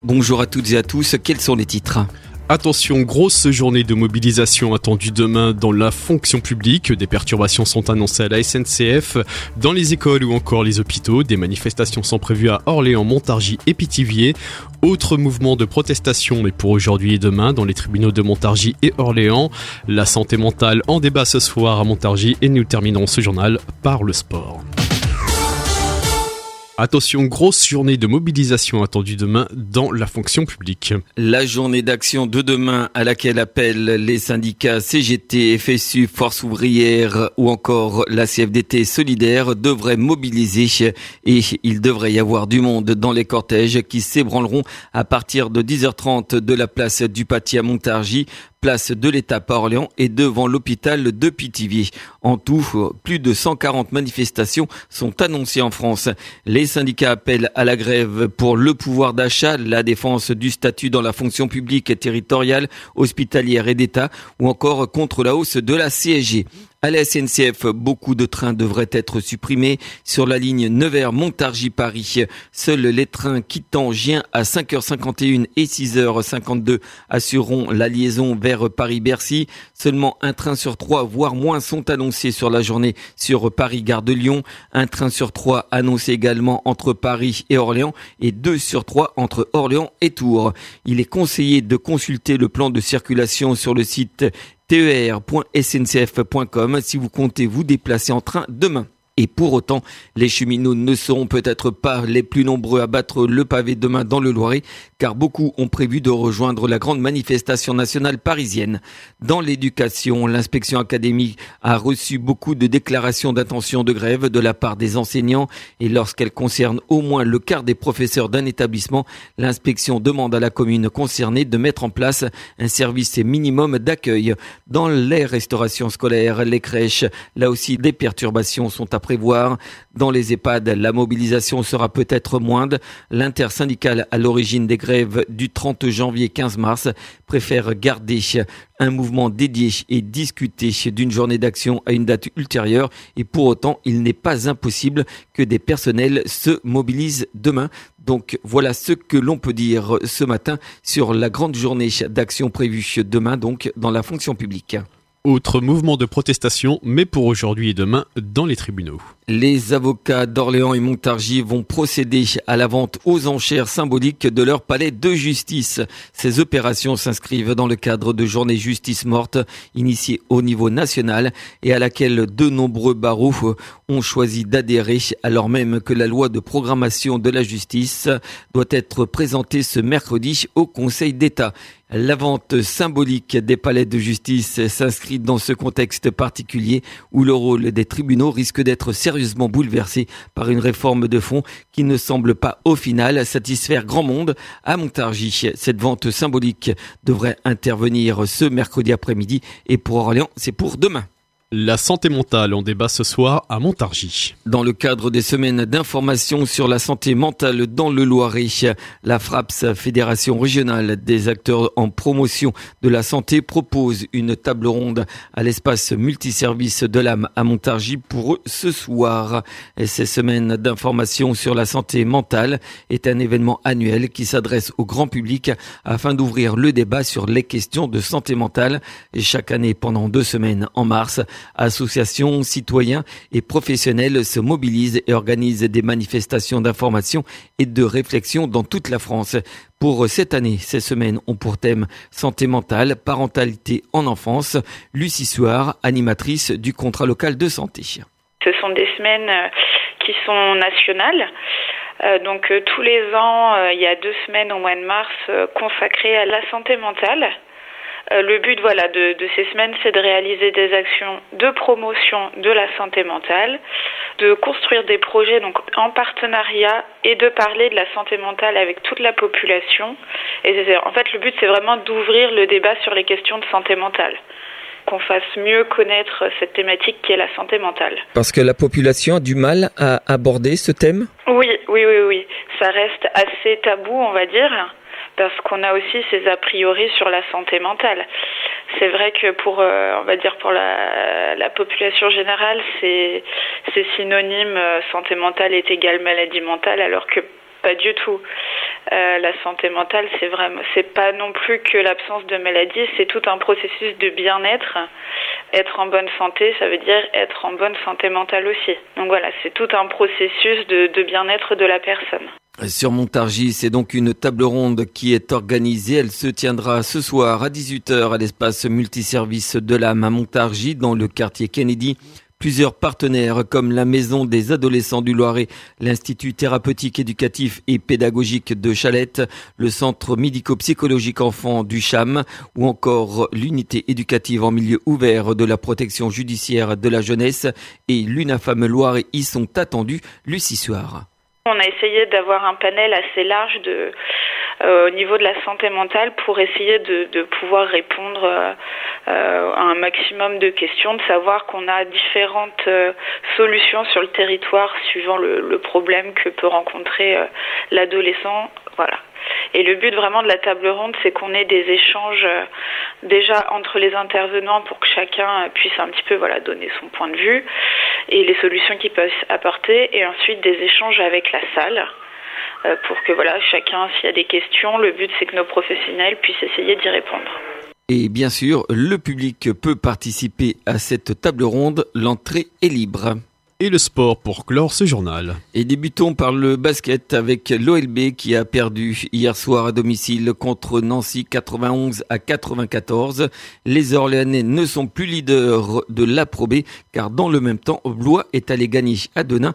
Bonjour à toutes et à tous, quels sont les titres ? Attention, grosse journée de mobilisation attendue demain dans la fonction publique. Des perturbations sont annoncées à la SNCF, dans les écoles ou encore les hôpitaux. Des manifestations sont prévues à Orléans, Montargis et Pithiviers. Autre mouvement de protestation, mais pour aujourd'hui et demain, dans les tribunaux de Montargis et Orléans. La santé mentale en débat ce soir à Montargis et nous terminerons ce journal par le sport. Attention, grosse journée de mobilisation attendue demain dans la fonction publique. La journée d'action de demain à laquelle appellent les syndicats CGT, FSU, Force ouvrière ou encore la CFDT solidaire devrait mobiliser et il devrait y avoir du monde dans les cortèges qui s'ébranleront à partir de 10h30 de la place du Paty à Montargis, place de l'Étape à Orléans et devant l'hôpital de Pithiviers. En tout, plus de 140 manifestations sont annoncées en France. Les syndicats appellent à la grève pour le pouvoir d'achat, la défense du statut dans la fonction publique territoriale, hospitalière et d'État ou encore contre la hausse de la CSG. À la SNCF, beaucoup de trains devraient être supprimés sur la ligne Nevers-Montargis-Paris. Seuls les trains quittant Gien à 5h51 et 6h52 assureront la liaison vers Paris-Bercy. Seulement un train sur 3, voire moins, sont annoncés sur la journée sur Paris-Gare de Lyon. Un train sur 3 annoncé également entre Paris et Orléans et 2 sur 3 entre Orléans et Tours. Il est conseillé de consulter le plan de circulation sur le site ter.sncf.com si vous comptez vous déplacer en train demain. Et pour autant, les cheminots ne seront peut-être pas les plus nombreux à battre le pavé demain dans le Loiret, car beaucoup ont prévu de rejoindre la grande manifestation nationale parisienne. Dans l'éducation, l'inspection académique a reçu beaucoup de déclarations d'intention de grève de la part des enseignants et lorsqu'elle concerne au moins le quart des professeurs d'un établissement, l'inspection demande à la commune concernée de mettre en place un service minimum d'accueil. Dans les restaurations scolaires, les crèches, là aussi des perturbations sont à prévoir. Dans les EHPAD, la mobilisation sera peut-être moindre. L'intersyndicale à l'origine des grèves du 30 janvier 15 mars préfère garder un mouvement dédié et discuter d'une journée d'action à une date ultérieure. Et pour autant, il n'est pas impossible que des personnels se mobilisent demain. Donc voilà ce que l'on peut dire ce matin sur la grande journée d'action prévue demain donc dans la fonction publique. Autre mouvement de protestation, mais pour aujourd'hui et demain, dans les tribunaux. Les avocats d'Orléans et Montargis vont procéder à la vente aux enchères symboliques de leur palais de justice. Ces opérations s'inscrivent dans le cadre de journées justice morte initiées au niveau national et à laquelle de nombreux barreaux ont choisi d'adhérer alors même que la loi de programmation de la justice doit être présentée ce mercredi au Conseil d'État. La vente symbolique des palais de justice s'inscrit dans ce contexte particulier où le rôle des tribunaux risque d'être sérieusement bouleversé par une réforme de fond qui ne semble pas au final satisfaire grand monde à Montargis. Cette vente symbolique devrait intervenir ce mercredi après-midi et pour Orléans, c'est pour demain. La santé mentale en débat ce soir à Montargis. Dans le cadre des semaines d'information sur la santé mentale dans le Loiret, la FRAPS, Fédération régionale des acteurs en promotion de la santé, propose une table ronde à l'espace multiservice de l'âme à Montargis pour ce soir. Et ces semaines d'information sur la santé mentale est un événement annuel qui s'adresse au grand public afin d'ouvrir le débat sur les questions de santé mentale. Et chaque année, pendant 2 semaines en mars, associations, citoyens et professionnels se mobilisent et organisent des manifestations d'information et de réflexion dans toute la France. Pour cette année, ces semaines ont pour thème santé mentale, parentalité en enfance. Lucie Suard, animatrice du contrat local de santé. Ce sont des semaines qui sont nationales. Donc tous les ans, il y a 2 semaines au mois de mars consacrées à la santé mentale. Le but de ces semaines, c'est de réaliser des actions de promotion de la santé mentale, de construire des projets donc en partenariat et de parler de la santé mentale avec toute la population. Et en fait, le but, c'est vraiment d'ouvrir le débat sur les questions de santé mentale, qu'on fasse mieux connaître cette thématique qui est la santé mentale. Parce que la population a du mal à aborder ce thème ? Oui. Ça reste assez tabou, on va dire, parce qu'on a aussi ces a priori sur la santé mentale. C'est vrai que pour la population générale, c'est synonyme, santé mentale est égale maladie mentale, alors que pas du tout. La santé mentale, c'est pas non plus que l'absence de maladie, c'est tout un processus de bien-être. Être en bonne santé, ça veut dire être en bonne santé mentale aussi. Donc voilà, c'est tout un processus de bien-être de la personne. Sur Montargis, c'est donc une table ronde qui est organisée. Elle se tiendra ce soir à 18h à l'espace multiservice de l'âme à Montargis, dans le quartier Kennedy. Plusieurs partenaires comme la Maison des adolescents du Loiret, l'Institut thérapeutique éducatif et pédagogique de Chalette, le Centre médico-psychologique enfant du CHAM ou encore l'unité éducative en milieu ouvert de la protection judiciaire de la jeunesse et l'UNAFAM Loiret y sont attendus Lucie Suard. On a essayé d'avoir un panel assez large au niveau de la santé mentale pour essayer de pouvoir répondre à un maximum de questions, de savoir qu'on a différentes solutions sur le territoire suivant le problème que peut rencontrer l'adolescent. Voilà. Et le but vraiment de la table ronde, c'est qu'on ait des échanges déjà entre les intervenants pour que chacun puisse un petit peu donner son point de vue et les solutions qu'ils peuvent apporter, et ensuite des échanges avec la salle pour que chacun, s'il y a des questions, le but c'est que nos professionnels puissent essayer d'y répondre. Et bien sûr, le public peut participer à cette table ronde, l'entrée est libre. Et le sport pour clore ce journal. Et débutons par le basket avec l'OLB qui a perdu hier soir à domicile contre Nancy 91-94. Les Orléanais ne sont plus leaders de la Pro B car dans le même temps, Blois est allé gagner à Denain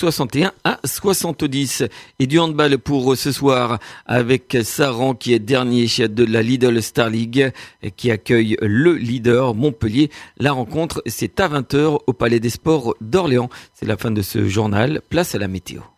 61-70. Et du handball pour ce soir avec Saran qui est dernier de la Lidl Star League qui accueille le leader Montpellier. La rencontre, c'est à 20h au Palais des Sports d'Orléans. C'est la fin de ce journal. Place à la météo.